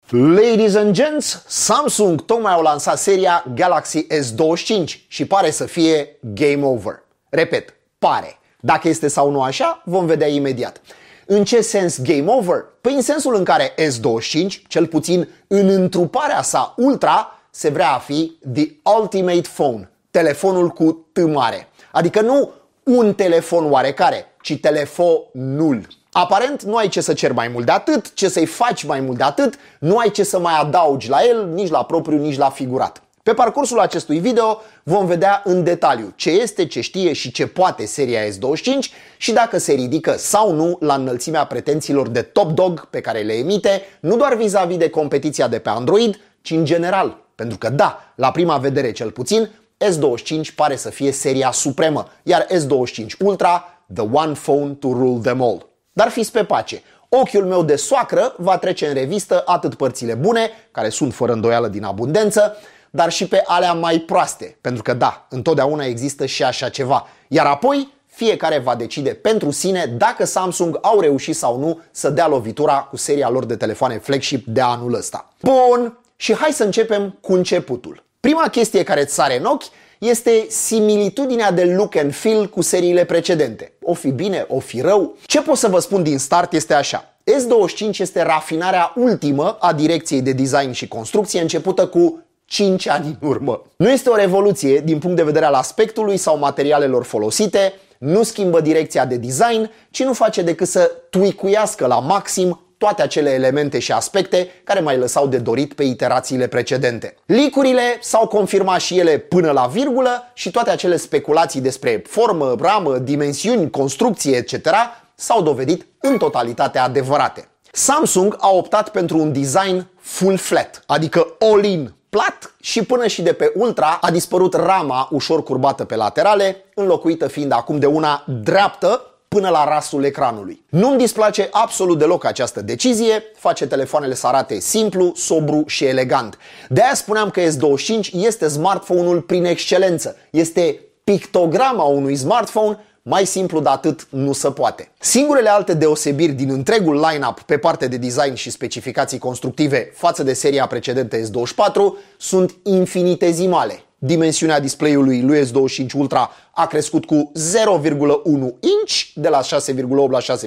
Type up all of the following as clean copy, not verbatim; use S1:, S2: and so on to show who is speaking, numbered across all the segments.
S1: Ladies and gents, Samsung tocmai au lansat seria Galaxy S25 și pare să fie game over. Repet, pare. Dacă este sau nu așa, vom vedea imediat. În ce sens game over? Păi în sensul în care S25, cel puțin în întruparea sa ultra, se vrea a fi the ultimate phone, telefonul cu T mare. Adică nu un telefon oarecare, ci telefonul. Aparent nu ai ce să ceri mai mult de atât, ce să-i faci mai mult de atât, nu ai ce să mai adaugi la el, nici la propriu, nici la figurat. Pe parcursul acestui video vom vedea în detaliu ce este, ce știe și ce poate seria S25 și dacă se ridică sau nu la înălțimea pretențiilor de top dog pe care le emite, nu doar vis-a-vis de competiția de pe Android, ci în general. Pentru că da, la prima vedere cel puțin, S25 pare să fie seria supremă, iar S25 Ultra, the one phone to rule them all. Dar fiți pe pace, ochiul meu de soacră va trece în revistă atât părțile bune, care sunt fără îndoială din abundență, dar și pe alea mai proaste, pentru că da, întotdeauna există și așa ceva. Iar apoi, fiecare va decide pentru sine dacă Samsung au reușit sau nu să dea lovitura cu seria lor de telefoane flagship de anul ăsta. Bun, și hai să începem cu începutul. Prima chestie care îți sare în ochi este similitudinea de look and feel cu seriile precedente. O fi bine, o fi rău. Ce pot să vă spun din start este așa. S25 este rafinarea ultimă a direcției de design și construcție începută cu 5 ani în urmă. Nu este o revoluție din punct de vedere al aspectului sau materialelor folosite, nu schimbă direcția de design, ci nu face decât să tweakuiască la maxim toate acele elemente și aspecte care mai lăsau de dorit pe iterațiile precedente. Leak-urile s-au confirmat și ele până la virgulă și toate acele speculații despre formă, ramă, dimensiuni, construcție, etc. s-au dovedit în totalitate adevărate. Samsung a optat pentru un design full flat, adică all-in, plat, și până și de pe Ultra a dispărut rama ușor curbată pe laterale, înlocuită fiind acum de una dreaptă până la rasul ecranului. Nu-mi displace absolut deloc această decizie, face telefoanele să arate simplu, sobru și elegant. De-aia spuneam că S25 este smartphone-ul prin excelență, este pictograma unui smartphone, mai simplu de atât nu se poate. Singurele alte deosebiri din întregul line-up pe parte de design și specificații constructive față de seria precedentă S24 sunt infinitezimale. Dimensiunea display-ului lui S25 Ultra a crescut cu 0,1 inch de la 6,8 la 6,9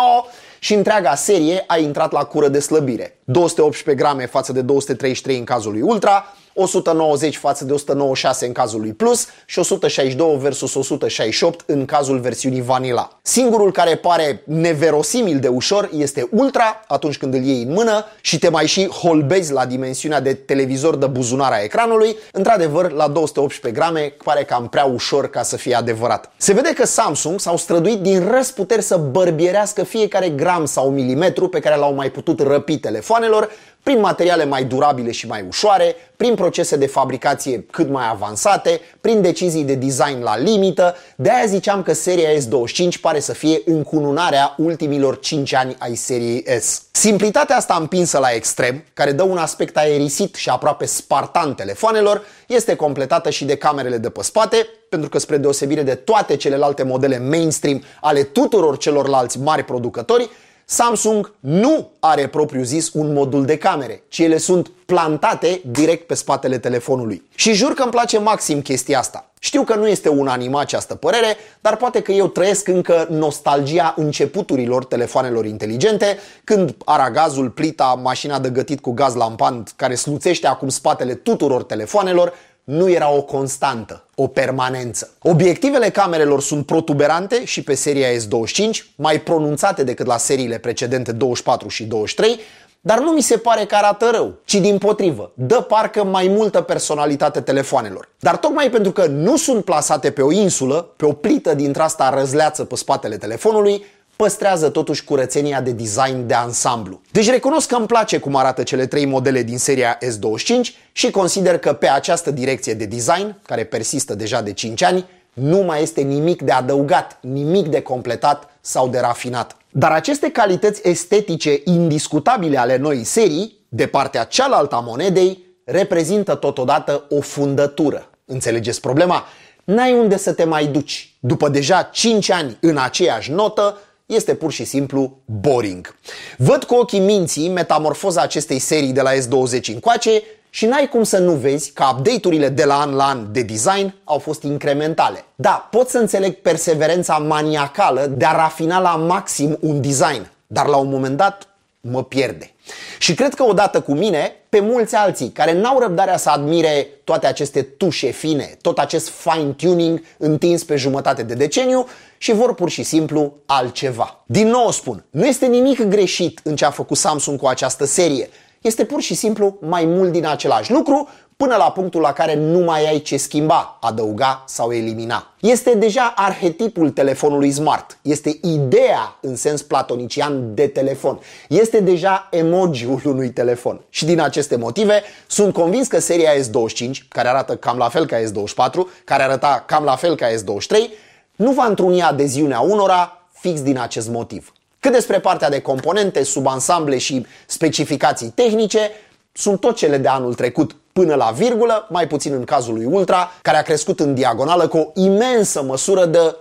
S1: și întreaga serie a intrat la cură de slăbire. 218 grame față de 233 în cazul lui Ultra, 190 față de 196 în cazul lui Plus și 162 versus 168 în cazul versiunii Vanilla. Singurul care pare neverosimil de ușor este Ultra atunci când îl iei în mână și te mai și holbezi la dimensiunea de televizor de buzunar a ecranului. Într-adevăr, la 218 grame pare cam prea ușor ca să fie adevărat. Se vede că Samsung s-au străduit din răsputeri să bărbierească fiecare gram sau milimetru pe care l-au mai putut răpi telefoanelor prin materiale mai durabile și mai ușoare, prin procese de fabricație cât mai avansate, prin decizii de design la limită. De-aia ziceam că seria S25 pare să fie încununarea ultimilor 5 ani ai seriei S. Simplitatea asta împinsă la extrem, care dă un aspect aerisit și aproape spartan telefoanelor, este completată și de camerele de pe spate, pentru că spre deosebire de toate celelalte modele mainstream ale tuturor celorlalți mari producători, Samsung nu are propriu zis un modul de camere, ci ele sunt plantate direct pe spatele telefonului. Și jur că îmi place maxim chestia asta. Știu că nu este unanimă această părere, dar poate că eu trăiesc încă nostalgia începuturilor telefoanelor inteligente, când aragazul, plita, mașina de gătit cu gaz lampant, care sluțește acum spatele tuturor telefoanelor, nu era o constantă, o permanență. Obiectivele camerelor sunt protuberante și pe seria S25, mai pronunțate decât la seriile precedente 24 și 23, dar nu mi se pare că arată rău, ci dimpotrivă, dă parcă mai multă personalitate telefoanelor. Dar tocmai pentru că nu sunt plasate pe o insulă, pe o plită dintre-asta răzleață pe spatele telefonului, păstrează totuși curățenia de design de ansamblu. Deci recunosc că îmi place cum arată cele 3 modele din seria S25 și consider că pe această direcție de design, care persistă deja de 5 ani, nu mai este nimic de adăugat, nimic de completat sau de rafinat. Dar aceste calități estetice indiscutabile ale noii serii, de partea cealaltă a monedei, reprezintă totodată o fundătură. Înțelegeți problema? N-ai unde să te mai duci. După deja 5 ani în aceeași notă, este pur și simplu boring. Văd cu ochii minții metamorfoza acestei serii de la S20 încoace și n-ai cum să nu vezi că update-urile de la an de design au fost incrementale. Da, pot să înțeleg perseverența maniacală de a rafina la maxim un design, dar la un moment dat mă pierde. Și cred că odată cu mine, pe mulți alții care n-au răbdarea să admire toate aceste tușe fine, tot acest fine-tuning întins pe jumătate de deceniu și vor pur și simplu altceva. Din nou spun, nu este nimic greșit în ce a făcut Samsung cu această serie. Este pur și simplu mai mult din același lucru, până la punctul la care nu mai ai ce schimba, adăuga sau elimina. Este deja arhetipul telefonului smart. Este ideea în sens platonician de telefon. Este deja emoji-ul unui telefon. Și din aceste motive sunt convins că seria S25, care arată cam la fel ca S24, care arăta cam la fel ca S23, nu va întruni adeziunea unora fix din acest motiv. Cât despre partea de componente, subansamble și specificații tehnice, sunt tot cele de anul trecut până la virgulă, mai puțin în cazul lui Ultra, care a crescut în diagonală cu o imensă măsură de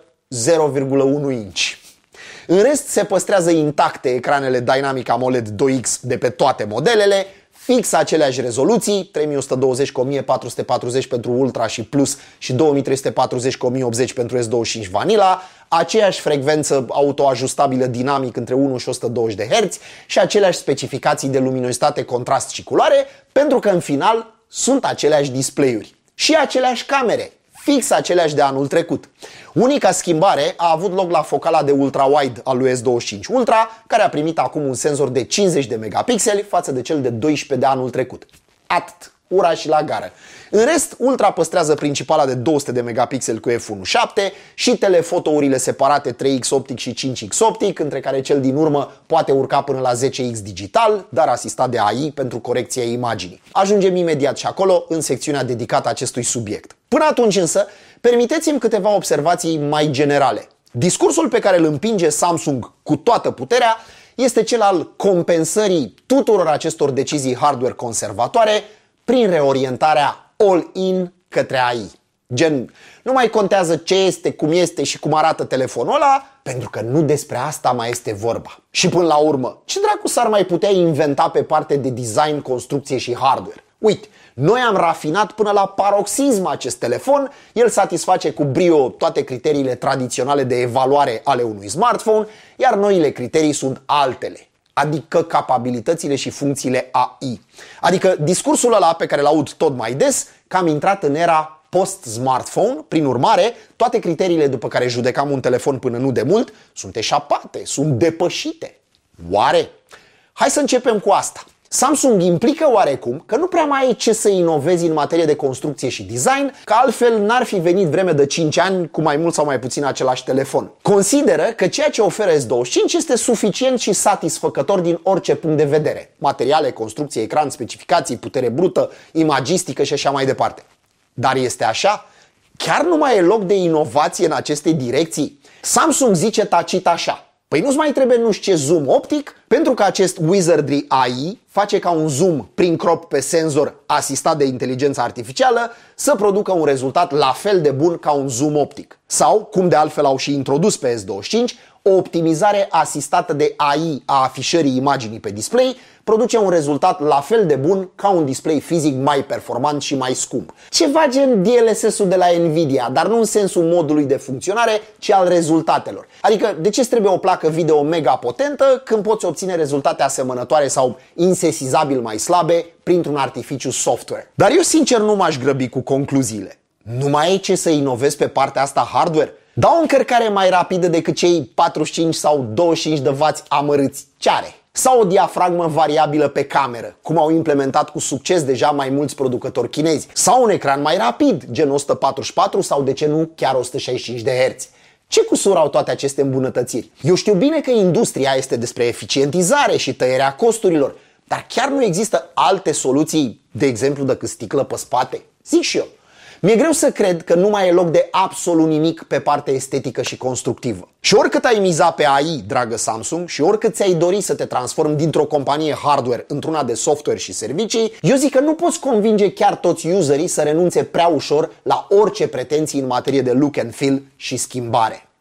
S1: 0,1 inch. În rest se păstrează intacte ecranele Dynamic AMOLED 2X de pe toate modelele, fix aceleași rezoluții, 3120 cu 1440 pentru Ultra și Plus și 2340 cu 1080 pentru S25 Vanilla, aceeași frecvență autoajustabilă dinamic între 1 și 120 de Hz și aceleași specificații de luminozitate, contrast și culoare, pentru că în final sunt aceleași display-uri și aceleași camere, fix aceleași de anul trecut. Unica schimbare a avut loc la focala de ultra-wide al lui S25 Ultra, care a primit acum un senzor de 50 de megapixeli față de cel de 12 de anul trecut. Atât. Ura și la gară. În rest, Ultra păstrează principala de 200 de megapixeli cu f1.7 și telefotourile separate 3x optic și 5x optic, între care cel din urmă poate urca până la 10x digital, dar asistat de AI pentru corecția imaginii. Ajungem imediat și acolo în secțiunea dedicată acestui subiect. Până atunci însă, permiteți-mi câteva observații mai generale. Discursul pe care îl împinge Samsung cu toată puterea este cel al compensării tuturor acestor decizii hardware conservatoare prin reorientarea all-in către AI. Gen, nu mai contează ce este, cum este și cum arată telefonul ăla, pentru că nu despre asta mai este vorba. Și până la urmă, ce dracu s-ar mai putea inventa pe parte de design, construcție și hardware? Uite, noi am rafinat până la paroxism acest telefon, el satisface cu brio toate criteriile tradiționale de evaluare ale unui smartphone, iar noile criterii sunt altele. Adică capabilitățile și funcțiile AI. Adică discursul ăla pe care îl aud tot mai des, că am intrat în era post-smartphone, prin urmare, toate criteriile după care judecam un telefon până nu de mult sunt eșapate, sunt depășite. Oare? Hai să începem cu asta. Samsung implică oarecum că nu prea mai ai ce să inovezi în materie de construcție și design, că altfel n-ar fi venit vreme de 5 ani cu mai mult sau mai puțin același telefon. Consideră că ceea ce oferă S25 este suficient și satisfăcător din orice punct de vedere. Materiale, construcție, ecran, specificații, putere brută, imagistică și așa mai departe. Dar este așa? Chiar nu mai e loc de inovație în aceste direcții? Samsung zice tacit așa: păi nu-ți mai trebuie nu știu ce zoom optic, pentru că acest Wizardry AI face ca un zoom prin crop pe senzor asistat de inteligență artificială să producă un rezultat la fel de bun ca un zoom optic. Sau, cum de altfel au și introdus pe S25, o optimizare asistată de AI a afișării imaginii pe display produce un rezultat la fel de bun ca un display fizic mai performant și mai scump. Ceva gen DLSS-ul de la Nvidia, dar nu în sensul modului de funcționare, ci al rezultatelor. Adică, de ce îți trebuie o placă video mega potentă când poți obține rezultate asemănătoare sau insesizabil mai slabe printr-un artificiu software? Dar eu sincer nu m-aș grăbi cu concluziile. Nu mai e ce să inovezi pe partea asta hardware? Da o încărcare mai rapidă decât cei 45 sau 25 de W amărâți. Ce are? Sau o diafragmă variabilă pe cameră, cum au implementat cu succes deja mai mulți producători chinezi. Sau un ecran mai rapid, gen 144 sau de ce nu chiar 165 de Hz. Ce cusur au toate aceste îmbunătățiri? Eu știu bine că industria este despre eficientizare și tăierea costurilor, dar chiar nu există alte soluții, de exemplu decât sticlă pe spate? Zic și eu. Mi-e greu să cred că nu mai e loc de absolut nimic pe partea estetică și constructivă. Și oricât ai miza pe AI, dragă Samsung, și oricât ți-ai dori să te transformi dintr-o companie hardware într-una de software și servicii, eu zic că nu poți convinge chiar toți userii să renunțe prea ușor la orice pretenții în materie de look and feel și schimbare.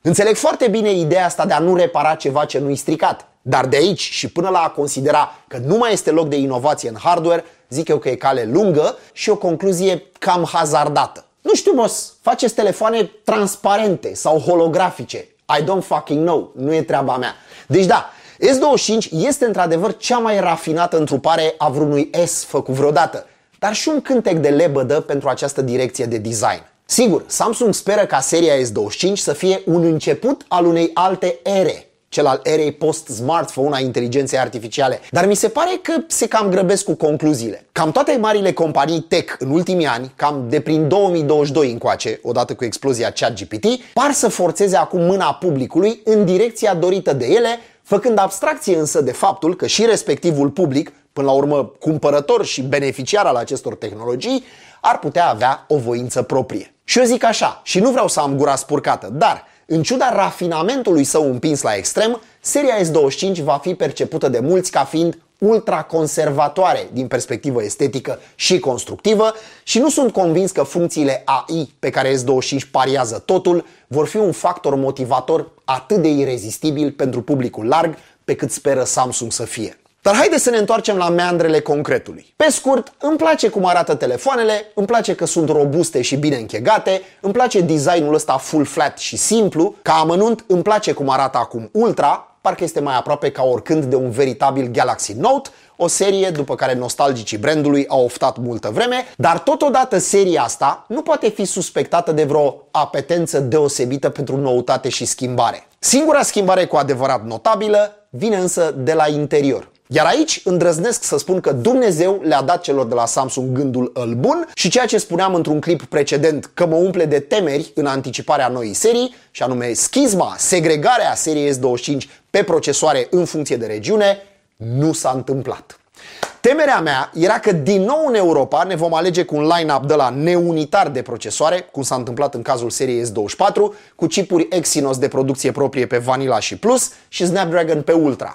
S1: Înțeleg foarte bine ideea asta de a nu repara ceva ce nu-i stricat, dar de aici și până la a considera că nu mai este loc de inovație în hardware, zic eu că e cale lungă și o concluzie cam hazardată. Nu știu, mos, faceți telefoane transparente sau holografice. I don't fucking know, nu e treaba mea. Deci da, S25 este într-adevăr cea mai rafinată întrupare a vreunui S făcut vreodată, dar și un cântec de lebădă pentru această direcție de design. Sigur, Samsung speră ca seria S25 să fie un început al unei alte ere, cel al erei post-smartphone a inteligenței artificiale, dar mi se pare că se cam grăbesc cu concluziile. Cam toate marile companii tech în ultimii ani, cam de prin 2022 încoace, odată cu explozia ChatGPT, par să forțeze acum mâna publicului în direcția dorită de ele, făcând abstracție însă de faptul că și respectivul public, până la urmă cumpărător și beneficiar al acestor tehnologii, ar putea avea o voință proprie. Și eu zic așa, și nu vreau să am gura spurcată, dar în ciuda rafinamentului său împins la extrem, seria S25 va fi percepută de mulți ca fiind ultraconservatoare din perspectivă estetică și constructivă și nu sunt convins că funcțiile AI pe care S25 pariază totul vor fi un factor motivator atât de irezistibil pentru publicul larg pe cât speră Samsung să fie. Dar haideți să ne întoarcem la meandrele concretului. Pe scurt, îmi place cum arată telefoanele, îmi place că sunt robuste și bine închegate, îmi place designul ăsta full flat și simplu, ca amănunt îmi place cum arată acum Ultra, parcă este mai aproape ca oricând de un veritabil Galaxy Note, o serie după care nostalgicii brandului au oftat multă vreme, dar totodată seria asta nu poate fi suspectată de vreo apetență deosebită pentru noutate și schimbare. Singura schimbare cu adevărat notabilă vine însă de la interior. Iar aici îndrăznesc să spun că Dumnezeu le-a dat celor de la Samsung gândul îl bun și ceea ce spuneam într-un clip precedent că mă umple de temeri în anticiparea noii serii, și anume schizma, segregarea seriei S25 pe procesoare în funcție de regiune, nu s-a întâmplat. Temerea mea era că din nou în Europa ne vom alege cu un line-up de la neunitar de procesoare, cum s-a întâmplat în cazul seriei S24, cu chipuri Exynos de producție proprie pe Vanilla și Plus și Snapdragon pe Ultra.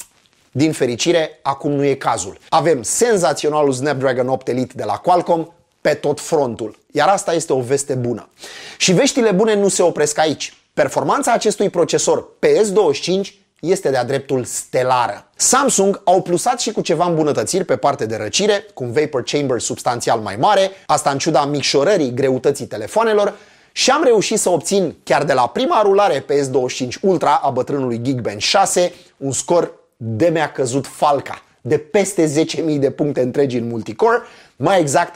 S1: Din fericire, acum nu e cazul. Avem senzaționalul Snapdragon 8 Elite de la Qualcomm pe tot frontul. Iar asta este o veste bună. Și veștile bune nu se opresc aici. Performanța acestui procesor pe S25 este de-a dreptul stelară. Samsung au plusat și cu ceva îmbunătățiri pe parte de răcire, cu un vapor chamber substanțial mai mare, asta în ciuda micșorării greutății telefoanelor, și am reușit să obțin chiar de la prima rulare pe S25 Ultra a bătrânului Geekbench 6 un scor de mi-a căzut falca, de peste 10.000 de puncte întregi în multicore, mai exact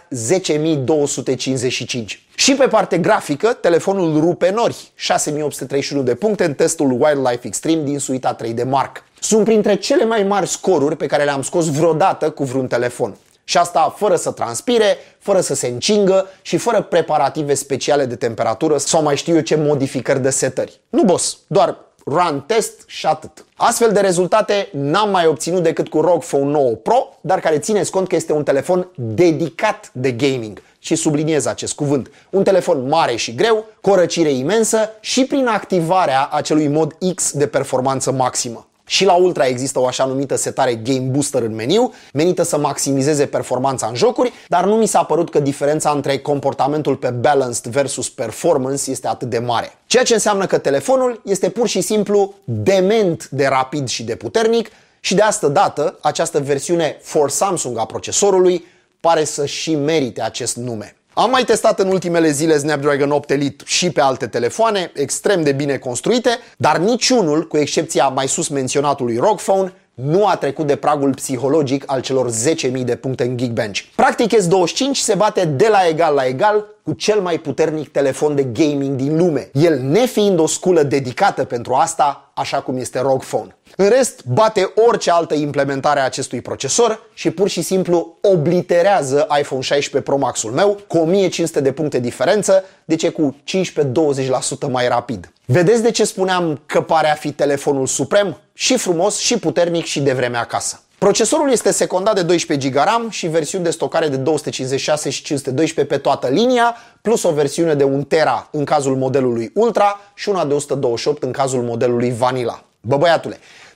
S1: 10.255. Și pe parte grafică, telefonul rupe nori, 6.831 de puncte în testul Wildlife Extreme din suita 3D Mark. Sunt printre cele mai mari scoruri pe care le-am scos vreodată cu vreun telefon. Și asta fără să transpire, fără să se încingă și fără preparative speciale de temperatură sau mai știu eu ce modificări de setări. Nu, boss, doar run test și atât. Astfel de rezultate n-am mai obținut decât cu ROG Phone 9 Pro, dar care țineți cont că este un telefon dedicat de gaming. Și subliniez acest cuvânt. Un telefon mare și greu, cu o răcire imensă și prin activarea acelui mod X de performanță maximă. Și la Ultra există o așa numită setare Game Booster în meniu, menită să maximizeze performanța în jocuri, dar nu mi s-a părut că diferența între comportamentul pe Balanced versus Performance este atât de mare. Ceea ce înseamnă că telefonul este pur și simplu dement de rapid și de puternic și de asta dată această versiune for Samsung a procesorului pare să și merite acest nume. Am mai testat în ultimele zile Snapdragon 8 Elite și pe alte telefoane, extrem de bine construite, dar niciunul, cu excepția mai sus menționatului ROG Phone, nu a trecut de pragul psihologic al celor 10.000 de puncte în Geekbench. Practic S25 se bate de la egal cu cel mai puternic telefon de gaming din lume, el nefiind o sculă dedicată pentru asta, așa cum este ROG Phone. În rest, bate orice altă implementare a acestui procesor și pur și simplu obliterează iPhone 16 Pro Max-ul meu cu 1500 de puncte diferență, deci e cu 15-20% mai rapid. Vedeți de ce spuneam că pare a fi telefonul suprem? Și frumos, și puternic, și de vreme acasă. Procesorul este secundat de 12 GB RAM și versiuni de stocare de 256 și 512 pe toată linia, plus o versiune de 1 TB în cazul modelului Ultra și una de 128 în cazul modelului Vanilla. Bă, băiatule,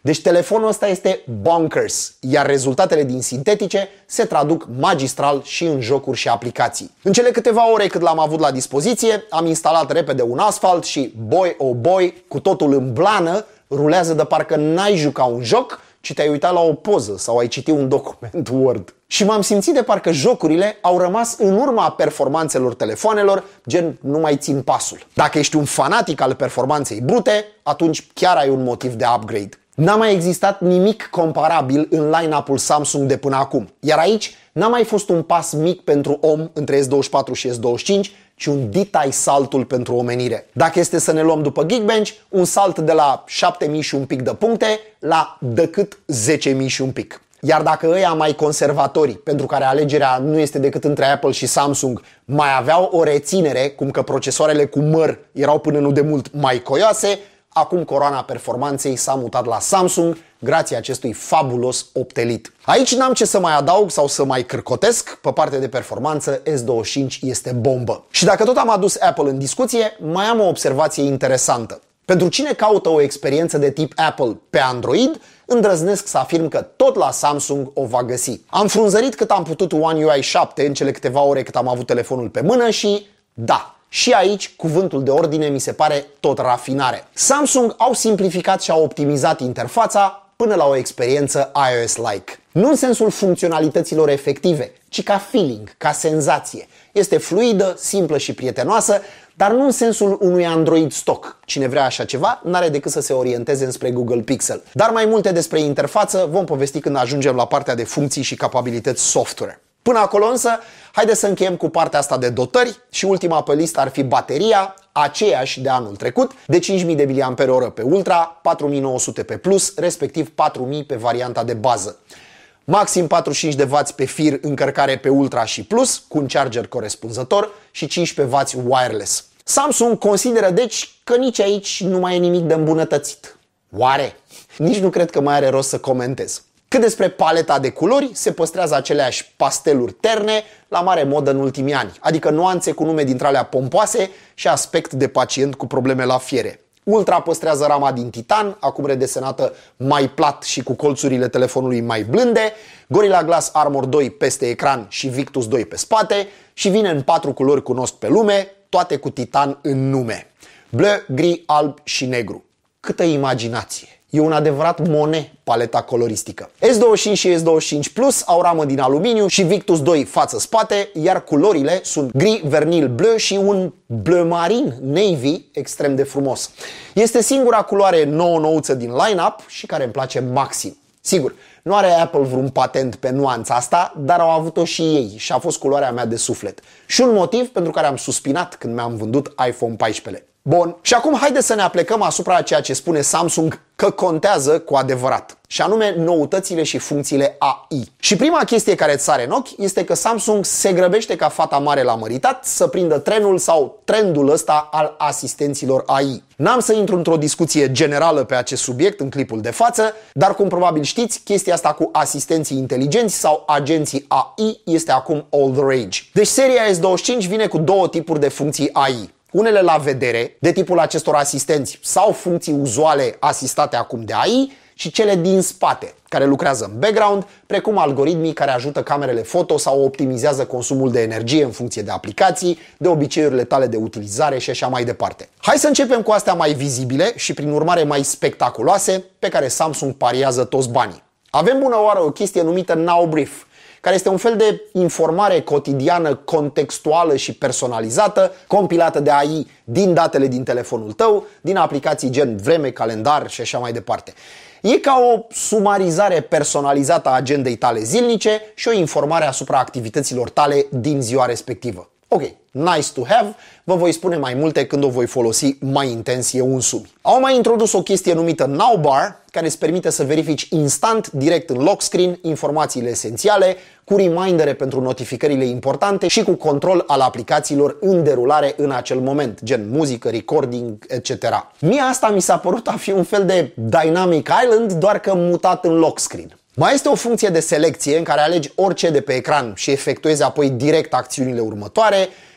S1: Deci telefonul ăsta este bonkers, iar rezultatele din sintetice se traduc magistral și în jocuri și aplicații. În cele câteva ore cât l-am avut la dispoziție, am instalat repede un Asphalt și, boy oh boy, cu totul în blană, rulează de parcă n-ai juca un joc, ci te-ai uitat la o poză sau ai citit un document Word. Și m-am simțit de parcă jocurile au rămas în urma performanțelor telefoanelor, gen nu mai țin pasul. Dacă ești un fanatic al performanței brute, atunci chiar ai un motiv de upgrade. N-a mai existat nimic comparabil în line-up-ul Samsung de până acum. Iar aici n-a mai fost un pas mic pentru om între S24 și S25, ci un ditai saltul pentru omenire. Dacă este să ne luăm după Geekbench, un salt de la 7000 și un pic de puncte la decât 10.000 și un pic. Iar dacă ăia mai conservatori, pentru care alegerea nu este decât între Apple și Samsung, mai aveau o reținere, cum că procesoarele cu măr erau până nu de mult mai coioase, acum coroana performanței s-a mutat la Samsung grație acestui fabulos optelit. Aici n-am ce să mai adaug sau să mai cârcotesc, pe partea de performanță S25 este bombă. Și dacă tot am adus Apple în discuție, mai am o observație interesantă. Pentru cine caută o experiență de tip Apple pe Android, îndrăznesc să afirm că tot la Samsung o va găsi. Am frunzărit cât am putut One UI 7 în cele câteva ore cât am avut telefonul pe mână și da, și aici cuvântul de ordine mi se pare tot rafinare. Samsung au simplificat și au optimizat interfața până la o experiență iOS-like. Nu în sensul funcționalităților efective, ci ca feeling, ca senzație. Este fluidă, simplă și prietenoasă, dar nu în sensul unui Android stock. Cine vrea așa ceva, n-are decât să se orienteze înspre Google Pixel. Dar mai multe despre interfață vom povesti când ajungem la partea de funcții și capabilități software. Până acolo însă, haideți să încheiem cu partea asta de dotări și ultima pe listă ar fi bateria, aceeași de anul trecut, de 5000 de mAh pe Ultra, 4900 pe Plus, respectiv 4000 pe varianta de bază. Maxim 45 de W pe fir încărcare pe Ultra și Plus, cu un charger corespunzător și 15W wireless. Samsung consideră deci că nici aici nu mai e nimic de îmbunătățit. Oare? Nici nu cred că mai are rost să comentez. Cât despre paleta de culori, se păstrează aceleași pasteluri terne la mare modă în ultimii ani, adică nuanțe cu nume dintre alea pompoase și aspect de pacient cu probleme la fiere. Ultra păstrează rama din titan, acum redesenată mai plat și cu colțurile telefonului mai blânde, Gorilla Glass Armor 2 peste ecran și Victus 2 pe spate și vine în 4 culori cunosc pe lume, toate cu titan în nume. Bleu, gri, alb și negru. Câtă imaginație! E un adevărat Monet paleta coloristică. S25 și S25 Plus au ramă din aluminiu și Victus 2 față-spate, iar culorile sunt gri, vernil, bleu și un bleu marin, navy, extrem de frumos. Este singura culoare nouă-nouță din line-up și care îmi place maxim. Sigur, nu are Apple vreun patent pe nuanța asta, dar au avut-o și ei și a fost culoarea mea de suflet. Și un motiv pentru care am suspinat când mi-am vândut iPhone 14. Bun, și acum haideți să ne aplecăm asupra ceea ce spune Samsung că contează cu adevărat, și anume noutățile și funcțiile AI. Și prima chestie care îți sare în ochi este că Samsung se grăbește ca fata mare la măritat să prindă trenul sau trendul ăsta al asistenților AI. N-am să intru într-o discuție generală pe acest subiect în clipul de față, dar cum probabil știți, chestia asta cu asistenții inteligenți sau agenții AI este acum all the rage. Deci seria S25 vine cu două tipuri de funcții AI. Unele la vedere, de tipul acestor asistenți sau funcții uzuale asistate acum de AI, și cele din spate, care lucrează în background, precum algoritmii care ajută camerele foto sau optimizează consumul de energie în funcție de aplicații, de obiceiurile tale de utilizare și așa mai departe. Hai să începem cu astea mai vizibile și prin urmare mai spectaculoase, pe care Samsung pariază toți banii. Avem bună oară o chestie numită Now Brief, care este un fel de informare cotidiană, contextuală și personalizată, compilată de AI din datele din telefonul tău, din aplicații gen vreme, calendar și așa mai departe. E ca o sumarizare personalizată a agendei tale zilnice și o informare asupra activităților tale din ziua respectivă. Ok, nice to have, vă voi spune mai multe când o voi folosi mai intens eu însumi. Au mai introdus o chestie numită Now Bar, care îți permite să verifici instant, direct în lock screen, informațiile esențiale, cu remindere pentru notificările importante și cu control al aplicațiilor în derulare în acel moment, gen muzică, recording, etc. Mie asta mi s-a părut a fi un fel de Dynamic Island, doar că mutat în lock screen. Mai este o funcție de selecție în care alegi orice de pe ecran și efectuezi apoi direct acțiunile următoare,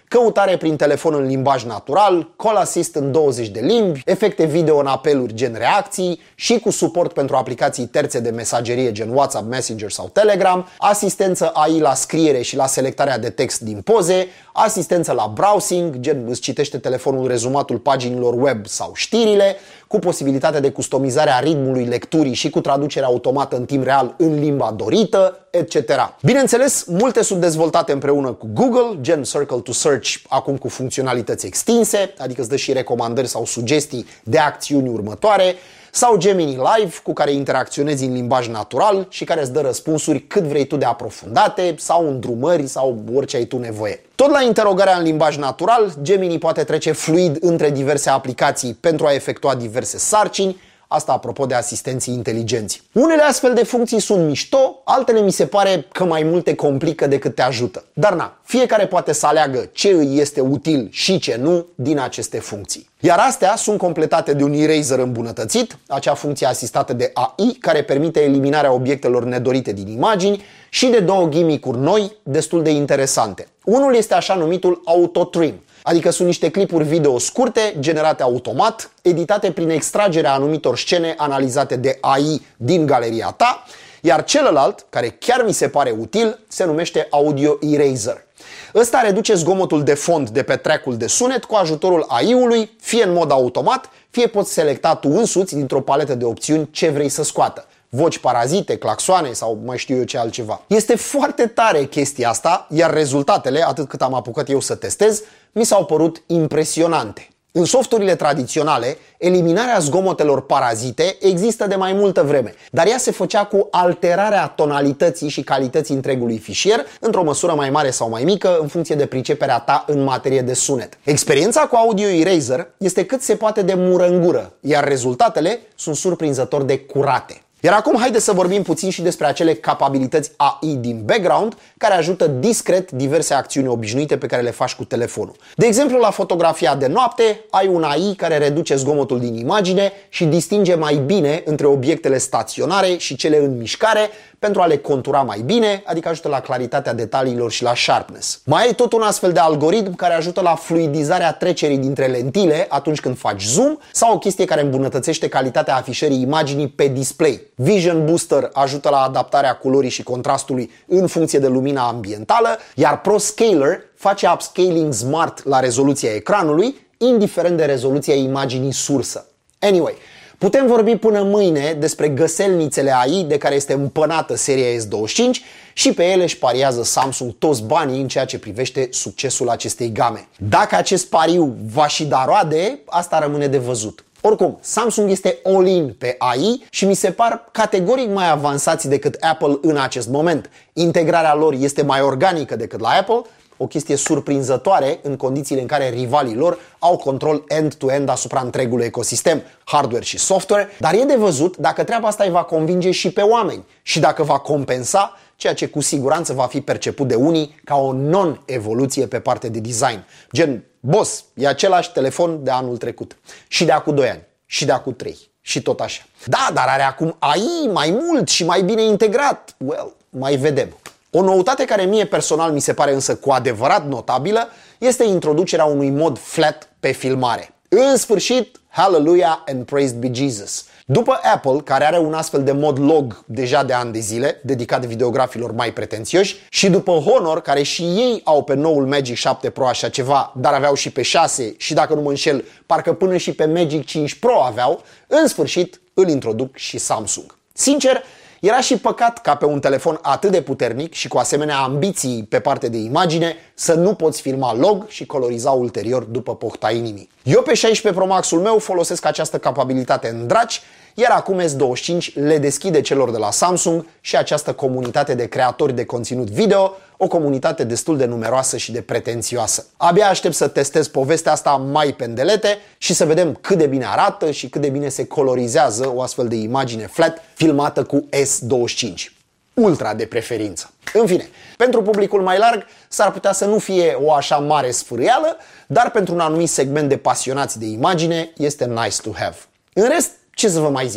S1: căutare prin telefon în limbaj natural, Call Assist în 20 de limbi, efecte video în apeluri gen reacții și cu suport pentru aplicații terțe de mesagerie gen WhatsApp, Messenger sau Telegram, asistență AI la scriere și la selectarea de text din poze, asistență la browsing, gen îți citește telefonul rezumatul paginilor web sau știrile, cu posibilitatea de customizare a ritmului lecturii și cu traducere automată în timp real în limba dorită, etc. Bineînțeles, multe sunt dezvoltate împreună cu Google, gen Circle to Search, acum cu funcționalități extinse, adică îți dă și recomandări sau sugestii de acțiuni următoare, sau Gemini Live, cu care interacționezi în limbaj natural și care îți dă răspunsuri cât vrei tu de aprofundate sau îndrumări sau orice ai tu nevoie. Tot la interogarea în limbaj natural, Gemini poate trece fluid între diverse aplicații pentru a efectua diverse sarcini, asta apropo de asistenții inteligenți. Unele astfel de funcții sunt mișto, altele mi se pare că mai mult te complică decât te ajută. Dar na, fiecare poate să aleagă ce îi este util și ce nu din aceste funcții. Iar astea sunt completate de un eraser îmbunătățit, acea funcție asistată de AI care permite eliminarea obiectelor nedorite din imagini, și de două gimmick-uri noi destul de interesante. Unul este așa numitul Auto Trim, adică sunt niște clipuri video scurte, generate automat, editate prin extragerea anumitor scene analizate de AI din galeria ta, iar celălalt, care chiar mi se pare util, se numește Audio Eraser. Ăsta reduce zgomotul de fond de pe track-ul de sunet cu ajutorul AI-ului, fie în mod automat, fie poți selecta tu însuți dintr-o paletă de opțiuni ce vrei să scoată. Voci parazite, claxoane sau mai știu eu ce altceva. Este foarte tare chestia asta, iar rezultatele, atât cât am apucat eu să testez, mi s-au părut impresionante. În softurile tradiționale, eliminarea zgomotelor parazite există de mai multă vreme, dar ea se făcea cu alterarea tonalității și calității întregului fișier, într-o măsură mai mare sau mai mică, în funcție de priceperea ta în materie de sunet. Experiența cu Audio Eraser este cât se poate de mură în gură, iar rezultatele sunt surprinzător de curate. Iar acum haideți să vorbim puțin și despre acele capabilități AI din background care ajută discret diverse acțiuni obișnuite pe care le faci cu telefonul. De exemplu, la fotografia de noapte ai un AI care reduce zgomotul din imagine și distinge mai bine între obiectele staționare și cele în mișcare pentru a le contura mai bine, adică ajută la claritatea detaliilor și la sharpness. Mai ai tot un astfel de algoritm care ajută la fluidizarea trecerii dintre lentile atunci când faci zoom sau o chestie care îmbunătățește calitatea afișării imaginii pe display. Vision Booster ajută la adaptarea culorii și contrastului în funcție de lumina ambientală, iar ProScaler face upscaling smart la rezoluția ecranului, indiferent de rezoluția imaginii sursă. Anyway, putem vorbi până mâine despre găselnițele AI de care este împănată seria S25 și pe ele își pariază Samsung toți banii în ceea ce privește succesul acestei game. Dacă acest pariu va și da roade, asta rămâne de văzut. Oricum, Samsung este all-in pe AI și mi se par categoric mai avansați decât Apple în acest moment. Integrarea lor este mai organică decât la Apple, o chestie surprinzătoare în condițiile în care rivalii lor au control end-to-end asupra întregului ecosistem, hardware și software, dar e de văzut dacă treaba asta îi va convinge și pe oameni și dacă va compensa ceea ce cu siguranță va fi perceput de unii ca o non-evoluție pe parte de design. Gen, boss, e același telefon de anul trecut și de acum 2 ani și de acum 3 și tot așa. Da, dar are acum AI mai mult și mai bine integrat. Well, mai vedem. O noutate care mie personal mi se pare însă cu adevărat notabilă este introducerea unui mod flat pe filmare. În sfârșit, hallelujah and praised be Jesus. După Apple, care are un astfel de mod log deja de ani de zile, dedicat videografilor mai pretențioși, și după Honor, care și ei au pe noul Magic 7 Pro așa ceva, dar aveau și pe 6 și dacă nu mă înșel, parcă până și pe Magic 5 Pro aveau, în sfârșit îl introduc și Samsung. Sincer, era și păcat ca pe un telefon atât de puternic și cu asemenea ambiții pe parte de imagine să nu poți filma log și coloriza ulterior după pofta inimii. Eu pe 16 Pro Max-ul meu folosesc această capabilitate în draci, iar acum S25 le deschide celor de la Samsung și această comunitate de creatori de conținut video, o comunitate destul de numeroasă și de pretențioasă. Abia aștept să testez povestea asta mai pendelete și să vedem cât de bine arată și cât de bine se colorizează o astfel de imagine flat filmată cu S25. Ultra de preferință. În fine, pentru publicul mai larg s-ar putea să nu fie o așa mare sfârâială, dar pentru un anumit segment de pasionați de imagine este nice to have. În rest, ce să vă mai zic?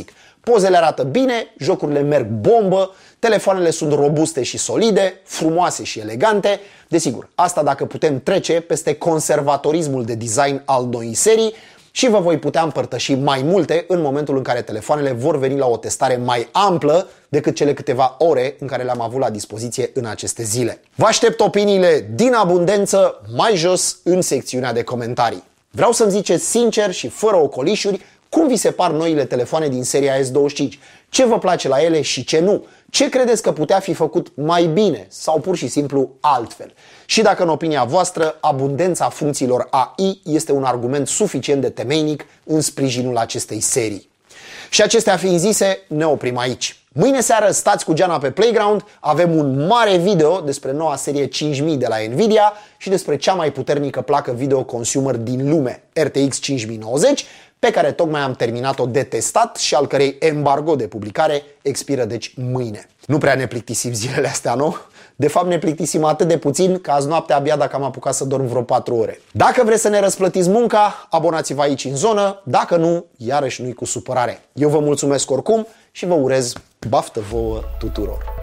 S1: Pozele arată bine, jocurile merg bombă, telefoanele sunt robuste și solide, frumoase și elegante. Desigur, asta dacă putem trece peste conservatorismul de design al noii serii și vă voi putea împărtăși mai multe în momentul în care telefoanele vor veni la o testare mai amplă decât cele câteva ore în care le-am avut la dispoziție în aceste zile. Vă aștept opiniile din abundență mai jos în secțiunea de comentarii. Vreau să-mi ziceți sincer și fără ocolișuri cum vi se par noile telefoane din seria S25, ce vă place la ele și ce nu, ce credeți că putea fi făcut mai bine sau pur și simplu altfel. Și dacă în opinia voastră abundența funcțiilor AI este un argument suficient de temeinic în sprijinul acestei serii. Și acestea fiind zise, ne oprim aici. Mâine seară stați cu geana pe Playground, avem un mare video despre noua serie 5000 de la Nvidia și despre cea mai puternică placă video consumer din lume, RTX 5090, pe care tocmai am terminat-o de testat și al cărei embargo de publicare expiră deci mâine. Nu prea ne plictisim zilele astea, nu? De fapt ne plictisim atât de puțin că azi noapte abia dacă am apucat să dorm vreo 4 ore. Dacă vreți să ne răsplătiți munca, abonați-vă aici în zonă, dacă nu, iarăși nu-i cu supărare. Eu vă mulțumesc oricum și vă urez baftă vouă tuturor!